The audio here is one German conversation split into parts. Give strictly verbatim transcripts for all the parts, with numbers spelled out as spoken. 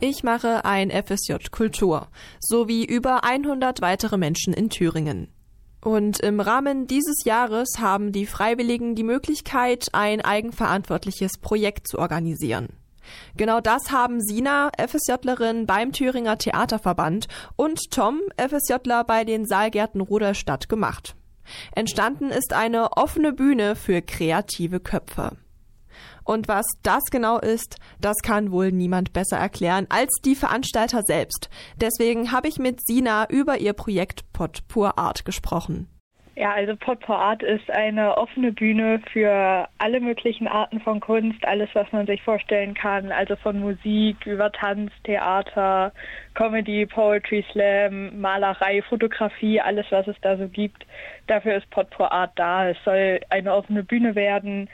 Ich mache ein F S J Kultur, sowie über hundert weitere Menschen in Thüringen. Und im Rahmen dieses Jahres haben die Freiwilligen die Möglichkeit, ein eigenverantwortliches Projekt zu organisieren. Genau das haben Sina, FSJlerin beim Thüringer Theaterverband, und Tom, FSJler bei den Saalgärten Rudolstadt, gemacht. Entstanden ist eine offene Bühne für kreative Köpfe. Und was das genau ist, das kann wohl niemand besser erklären als die Veranstalter selbst. Deswegen habe ich mit Sina über ihr Projekt Pot Pour Art gesprochen. Ja, also Pot Pour Art ist eine offene Bühne für alle möglichen Arten von Kunst, alles, was man sich vorstellen kann, also von Musik über Tanz, Theater, Comedy, Poetry Slam, Malerei, Fotografie, alles, was es da so gibt. Dafür ist Pot Pour Art da. Es soll eine offene Bühne werden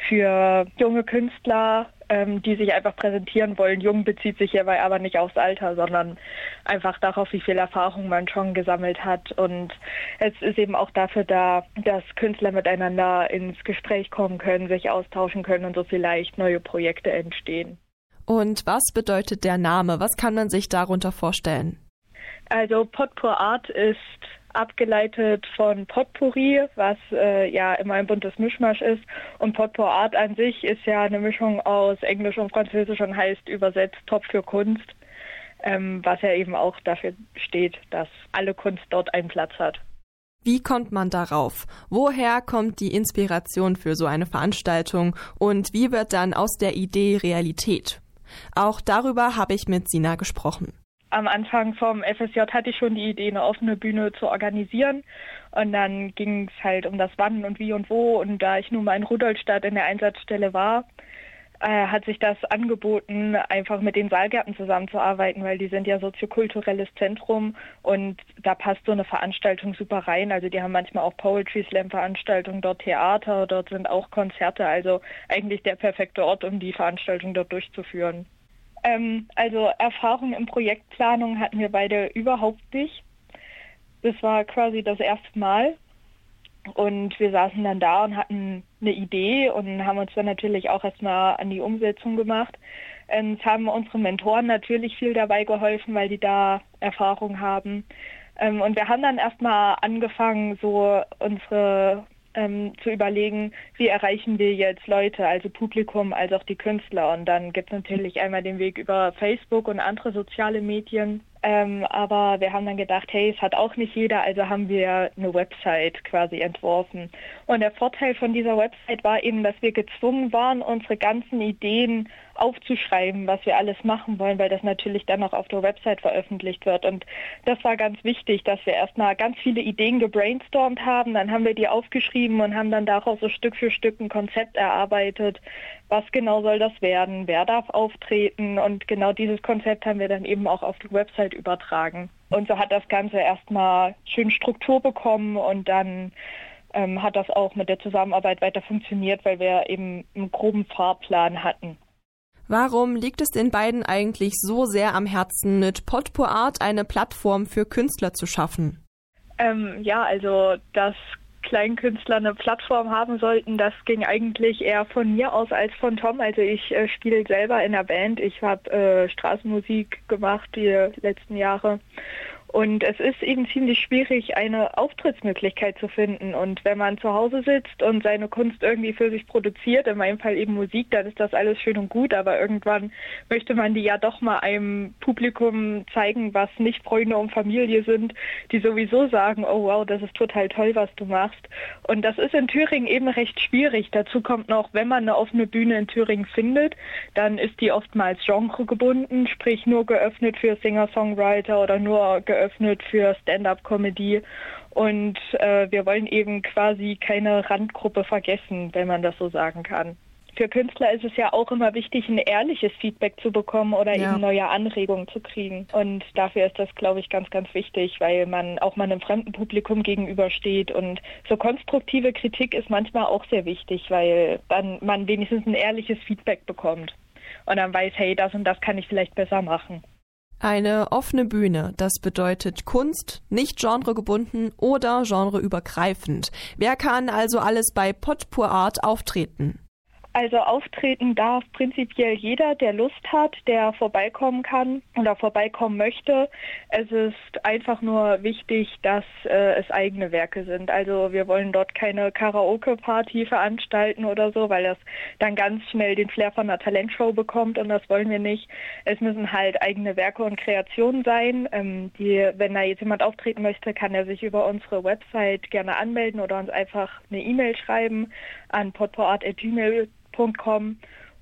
für junge Künstler, ähm, die sich einfach präsentieren wollen. Jung bezieht sich hierbei aber nicht aufs Alter, sondern einfach darauf, wie viel Erfahrung man schon gesammelt hat. Und es ist eben auch dafür da, dass Künstler miteinander ins Gespräch kommen können, sich austauschen können und so vielleicht neue Projekte entstehen. Und was bedeutet der Name? Was kann man sich darunter vorstellen? Also Pot Pour Art ist abgeleitet von Potpourri, was äh, ja immer ein buntes Mischmasch ist. Und Pot Pour Art an sich ist ja eine Mischung aus Englisch und Französisch und heißt übersetzt Topf für Kunst, ähm, was ja eben auch dafür steht, dass alle Kunst dort einen Platz hat. Wie kommt man darauf? Woher kommt die Inspiration für so eine Veranstaltung und wie wird dann aus der Idee Realität? Auch darüber habe ich mit Sina gesprochen. Am Anfang vom F S J hatte ich schon die Idee, eine offene Bühne zu organisieren. Und dann ging es halt um das Wann und Wie und Wo. Und da ich nun mal in Rudolstadt in der Einsatzstelle war, äh, hat sich das angeboten, einfach mit den Saalgärten zusammenzuarbeiten, weil die sind ja soziokulturelles Zentrum und da passt so eine Veranstaltung super rein. Also die haben manchmal auch Poetry Slam Veranstaltungen, dort Theater, dort sind auch Konzerte. Also eigentlich der perfekte Ort, um die Veranstaltung dort durchzuführen. Ähm, also Erfahrung in Projektplanung hatten wir beide überhaupt nicht. Das war quasi das erste Mal. Und wir saßen dann da und hatten eine Idee und haben uns dann natürlich auch erstmal an die Umsetzung gemacht. Es haben unsere Mentoren natürlich viel dabei geholfen, weil die da Erfahrung haben. Und wir haben dann erstmal angefangen, so unsere ähm, zu überlegen, wie erreichen wir jetzt Leute, also Publikum, als auch die Künstler. Und dann gibt es natürlich einmal den Weg über Facebook und andere soziale Medien. Ähm, aber wir haben dann gedacht, hey, es hat auch nicht jeder, also haben wir eine Website quasi entworfen. Und der Vorteil von dieser Website war eben, dass wir gezwungen waren, unsere ganzen Ideen aufzuschreiben, was wir alles machen wollen, weil das natürlich dann auch auf der Website veröffentlicht wird. Und das war ganz wichtig, dass wir erstmal ganz viele Ideen gebrainstormt haben, dann haben wir die aufgeschrieben und haben dann daraus so Stück für Stück ein Konzept erarbeitet. Was genau soll das werden? Wer darf auftreten? Und genau dieses Konzept haben wir dann eben auch auf die Website übertragen. Und so hat das Ganze erstmal schön Struktur bekommen und dann ähm, hat das auch mit der Zusammenarbeit weiter funktioniert, weil wir eben einen groben Fahrplan hatten. Warum liegt es den beiden eigentlich so sehr am Herzen, mit Pot Pour Art eine Plattform für Künstler zu schaffen? Ähm, ja, also das Kleinkünstler eine Plattform haben sollten, das ging eigentlich eher von mir aus als von Tom. Also ich äh, spiele selber in der Band, ich habe äh, Straßenmusik gemacht die letzten Jahre. Und es ist eben ziemlich schwierig, eine Auftrittsmöglichkeit zu finden. Und wenn man zu Hause sitzt und seine Kunst irgendwie für sich produziert, in meinem Fall eben Musik, dann ist das alles schön und gut. Aber irgendwann möchte man die ja doch mal einem Publikum zeigen, was nicht Freunde und Familie sind, die sowieso sagen, oh wow, das ist total toll, was du machst. Und das ist in Thüringen eben recht schwierig. Dazu kommt noch, wenn man eine offene Bühne in Thüringen findet, dann ist die oftmals genregebunden, sprich nur geöffnet für Singer-Songwriter oder nur geöffnet für Stand-up-Comedy und äh, wir wollen eben quasi keine Randgruppe vergessen, wenn man das so sagen kann. Für Künstler ist es ja auch immer wichtig, ein ehrliches Feedback zu bekommen oder ja. eben neue Anregungen zu kriegen. Und dafür ist das, glaube ich, ganz, ganz wichtig, weil man auch mal einem fremden Publikum gegenübersteht. Und so konstruktive Kritik ist manchmal auch sehr wichtig, weil dann man wenigstens ein ehrliches Feedback bekommt und dann weiß, hey, das und das kann ich vielleicht besser machen. Eine offene Bühne, das bedeutet Kunst, nicht genregebunden oder genreübergreifend. Wer kann also alles bei Pot Pour Art auftreten? Also auftreten darf prinzipiell jeder, der Lust hat, der vorbeikommen kann oder vorbeikommen möchte. Es ist einfach nur wichtig, dass äh, es eigene Werke sind. Also wir wollen dort keine Karaoke-Party veranstalten oder so, weil das dann ganz schnell den Flair von einer Talentshow bekommt und das wollen wir nicht. Es müssen halt eigene Werke und Kreationen sein. Ähm, die, wenn da jetzt jemand auftreten möchte, kann er sich über unsere Website gerne anmelden oder uns einfach eine E-Mail schreiben an podpoart at gmail punkt com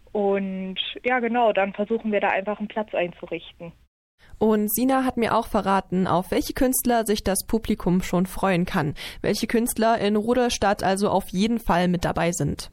und ja genau, dann versuchen wir da einfach einen Platz einzurichten. Und Sina hat mir auch verraten, auf welche Künstler sich das Publikum schon freuen kann, welche Künstler in Rudolstadt also auf jeden Fall mit dabei sind.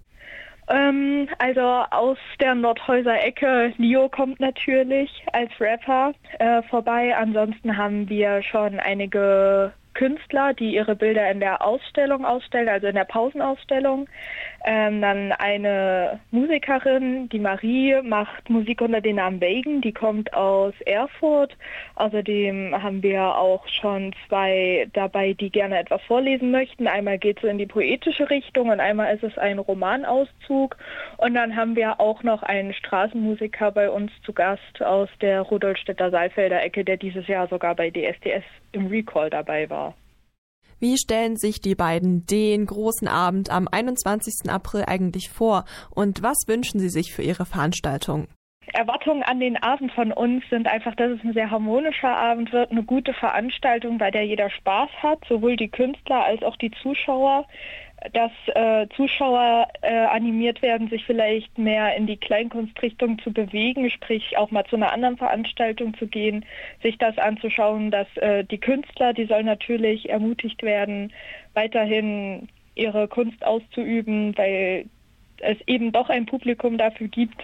Ähm, also aus der Nordhäuser Ecke, Leo kommt natürlich als Rapper äh, vorbei, ansonsten haben wir schon einige Künstler, die ihre Bilder in der Ausstellung ausstellen, also in der Pausenausstellung. Ähm, dann eine Musikerin, die Marie, macht Musik unter dem Namen Wagen, die kommt aus Erfurt. Außerdem haben wir auch schon zwei dabei, die gerne etwas vorlesen möchten. Einmal geht es in die poetische Richtung und einmal ist es ein Romanauszug. Und dann haben wir auch noch einen Straßenmusiker bei uns zu Gast aus der Rudolstädter Saalfelder Ecke, der dieses Jahr sogar bei D S D S im Recall dabei war. Wie stellen sich die beiden den großen Abend am einundzwanzigsten April eigentlich vor und was wünschen sie sich für ihre Veranstaltung? Erwartungen an den Abend von uns sind einfach, dass es ein sehr harmonischer Abend wird, eine gute Veranstaltung, bei der jeder Spaß hat, sowohl die Künstler als auch die Zuschauer. Dass äh, Zuschauer äh, animiert werden, sich vielleicht mehr in die Kleinkunstrichtung zu bewegen, sprich auch mal zu einer anderen Veranstaltung zu gehen, sich das anzuschauen, dass äh, die Künstler, die sollen natürlich ermutigt werden, weiterhin ihre Kunst auszuüben, weil es eben doch ein Publikum dafür gibt.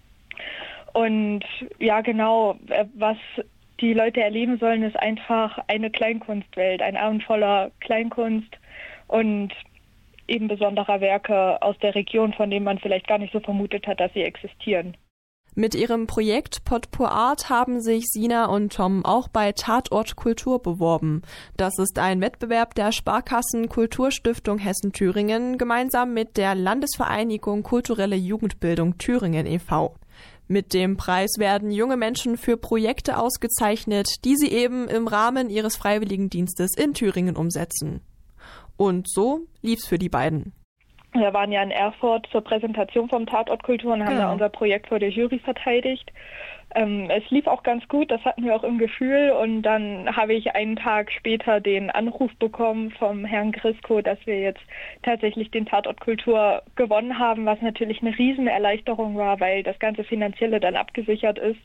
Und ja genau, was die Leute erleben sollen, ist einfach eine Kleinkunstwelt, ein Abend voller Kleinkunst und eben besonderer Werke aus der Region, von denen man vielleicht gar nicht so vermutet hat, dass sie existieren. Mit ihrem Projekt Podpoart haben sich Sina und Tom auch bei Tatort Kultur beworben. Das ist ein Wettbewerb der Sparkassen Kulturstiftung Hessen-Thüringen gemeinsam mit der Landesvereinigung Kulturelle Jugendbildung Thüringen e V Mit dem Preis werden junge Menschen für Projekte ausgezeichnet, die sie eben im Rahmen ihres Freiwilligendienstes in Thüringen umsetzen. Und so lief's für die beiden. Wir waren ja in Erfurt zur Präsentation vom Tatort Kultur und haben genau. da unser Projekt vor der Jury verteidigt. Ähm, es lief auch ganz gut, das hatten wir auch im Gefühl. Und dann habe ich einen Tag später den Anruf bekommen vom Herrn Grisko, dass wir jetzt tatsächlich den Tatort Kultur gewonnen haben, was natürlich eine Riesenerleichterung war, weil das ganze Finanzielle dann abgesichert ist.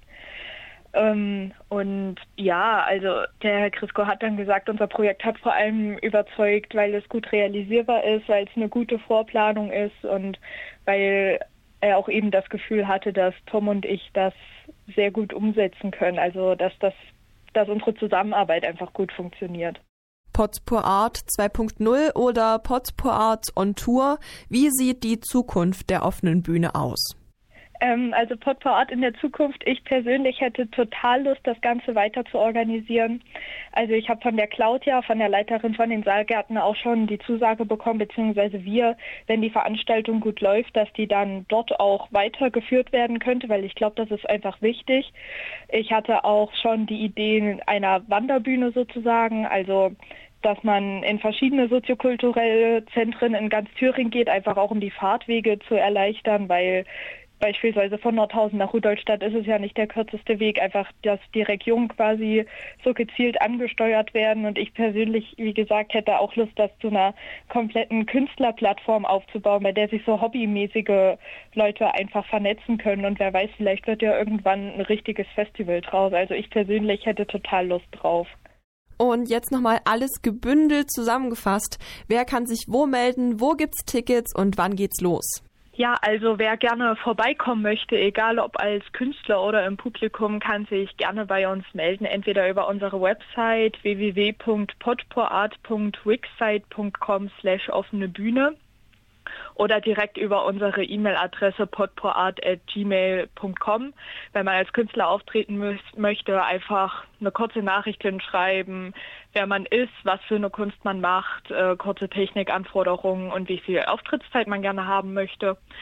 Ähm, und ja, also der Herr Grisko hat dann gesagt, unser Projekt hat vor allem überzeugt, weil es gut realisierbar ist, weil es eine gute Vorplanung ist und weil er auch eben das Gefühl hatte, dass Tom und ich das sehr gut umsetzen können, also dass das, dass unsere Zusammenarbeit einfach gut funktioniert. Podpoart zwei Punkt null oder Podpoart on Tour, wie sieht die Zukunft der offenen Bühne aus? Also Podpoart in der Zukunft, ich persönlich hätte total Lust, das Ganze weiter zu organisieren. Also ich habe von der Claudia, von der Leiterin von den Saalgärten auch schon die Zusage bekommen, beziehungsweise wir, wenn die Veranstaltung gut läuft, dass die dann dort auch weitergeführt werden könnte, weil ich glaube, das ist einfach wichtig. Ich hatte auch schon die Idee einer Wanderbühne sozusagen, also dass man in verschiedene soziokulturelle Zentren in ganz Thüringen geht, einfach auch um die Fahrtwege zu erleichtern, weil beispielsweise von Nordhausen nach Rudolstadt ist es ja nicht der kürzeste Weg, einfach, dass die Regionen quasi so gezielt angesteuert werden. Und ich persönlich, wie gesagt, hätte auch Lust, das zu einer kompletten Künstlerplattform aufzubauen, bei der sich so hobbymäßige Leute einfach vernetzen können. Und wer weiß, vielleicht wird ja irgendwann ein richtiges Festival draus. Also ich persönlich hätte total Lust drauf. Und jetzt nochmal alles gebündelt zusammengefasst. Wer kann sich wo melden, wo gibt's Tickets und wann geht's los? Ja, also wer gerne vorbeikommen möchte, egal ob als Künstler oder im Publikum, kann sich gerne bei uns melden, entweder über unsere Website w w w punkt podpoart punkt wixsite punkt com slash offene Bühne oder direkt über unsere E-Mail-Adresse podpoart at gmail punkt com. Wenn man als Künstler auftreten mü- möchte, einfach eine kurze Nachricht hinschreiben, wer man ist, was für eine Kunst man macht, äh, kurze Technikanforderungen und wie viel Auftrittszeit man gerne haben möchte.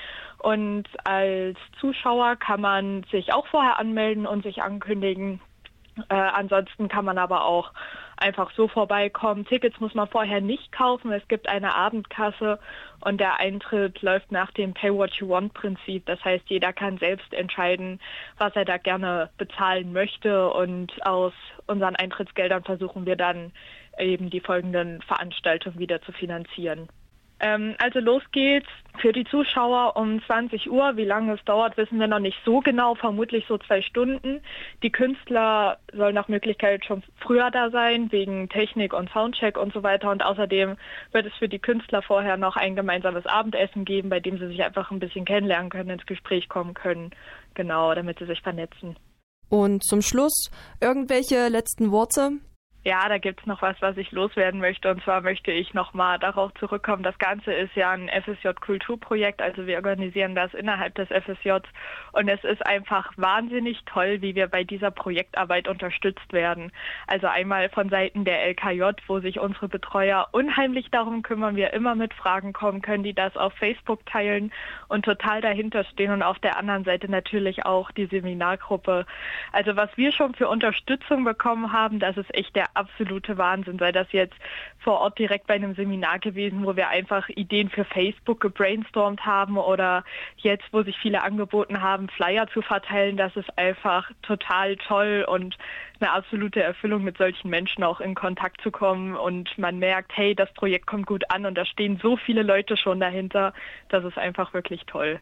Und als Zuschauer kann man sich auch vorher anmelden und sich ankündigen. Äh, ansonsten kann man aber auch einfach so vorbeikommen. Tickets muss man vorher nicht kaufen. Es gibt eine Abendkasse und der Eintritt läuft nach dem Pay-What-You-Want-Prinzip. Das heißt, jeder kann selbst entscheiden, was er da gerne bezahlen möchte. Und aus unseren Eintrittsgeldern versuchen wir dann eben die folgenden Veranstaltungen wieder zu finanzieren. Also los geht's für die Zuschauer um zwanzig Uhr. Wie lange es dauert, wissen wir noch nicht so genau, vermutlich so zwei Stunden. Die Künstler sollen nach Möglichkeit schon früher da sein, wegen Technik und Soundcheck und so weiter. Und außerdem wird es für die Künstler vorher noch ein gemeinsames Abendessen geben, bei dem sie sich einfach ein bisschen kennenlernen können, ins Gespräch kommen können. Genau, damit sie sich vernetzen. Und zum Schluss irgendwelche letzten Worte? Ja, da gibt's noch was, was ich loswerden möchte. Und zwar möchte ich nochmal darauf zurückkommen. Das Ganze ist ja ein F S J-Kulturprojekt. Also wir organisieren das innerhalb des F S Js. Und es ist einfach wahnsinnig toll, wie wir bei dieser Projektarbeit unterstützt werden. Also einmal von Seiten der L K J, wo sich unsere Betreuer unheimlich darum kümmern, wir immer mit Fragen kommen können, die das auf Facebook teilen und total dahinter stehen. Und auf der anderen Seite natürlich auch die Seminargruppe. Also was wir schon für Unterstützung bekommen haben, das ist echt der absolute Wahnsinn, sei das jetzt vor Ort direkt bei einem Seminar gewesen, wo wir einfach Ideen für Facebook gebrainstormt haben oder jetzt, wo sich viele angeboten haben, Flyer zu verteilen. Das ist einfach total toll und eine absolute Erfüllung, mit solchen Menschen auch in Kontakt zu kommen und man merkt, hey, das Projekt kommt gut an und da stehen so viele Leute schon dahinter. Das ist einfach wirklich toll.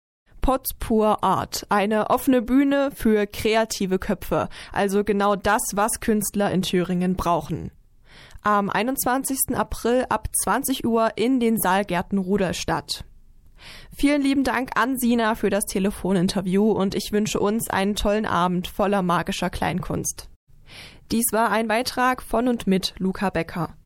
Pots Pur Art, eine offene Bühne für kreative Köpfe, also genau das, was Künstler in Thüringen brauchen. Am einundzwanzigsten April ab zwanzig Uhr in den Saalgärten Rudolstadt. Vielen lieben Dank an Sina für das Telefoninterview und ich wünsche uns einen tollen Abend voller magischer Kleinkunst. Dies war ein Beitrag von und mit Luca Becker.